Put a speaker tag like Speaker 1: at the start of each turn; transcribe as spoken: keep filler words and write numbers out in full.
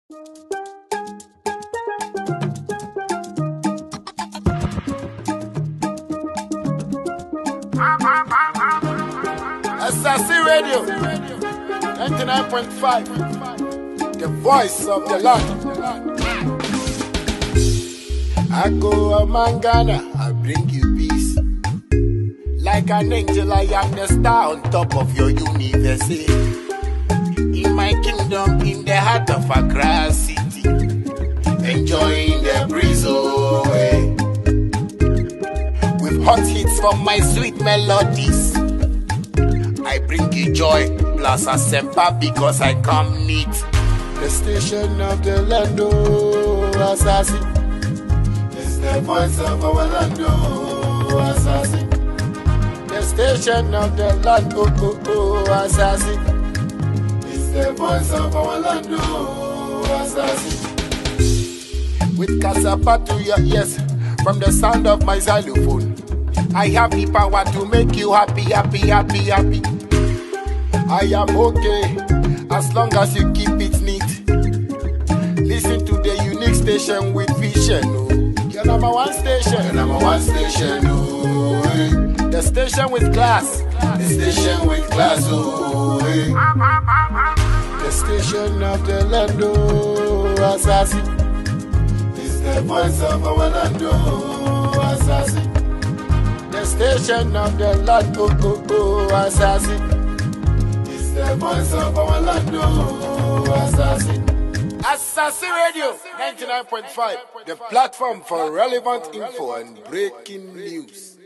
Speaker 1: S R C Radio ninety-nine point five, the voice of the land. I go a Mangana, I bring you peace. Like an angel, I am the star on top of your universe. In my kingdom, in the heart of Accra City, enjoying the breeze away. With hot hits from my sweet melodies, I bring you joy, plus a semper because I come neat. The station of the land, oh, Asasi. It's the voice of our land, oh, Asasi. The station of the land, oh, oh, oh, Asasi. It's the voice of our land, oh, Asasi. With Kasapa to your ears, from the sound of my xylophone, I have the power to make you happy, happy, happy, happy. I am okay, as long as you keep it neat. Listen to the unique station with vision, oh. Your number one station, your number one station, oh. Eh. The station with class, the station with class, oh. Eh. The station of the land, oh, Asasi. It's the voice of our land, oh, Asasi. The station of the land, oh, oh, oh, Asasi. The voice of our land, oh, Asasi. Asasi Radio ninety-nine point five, the platform for relevant info and breaking news.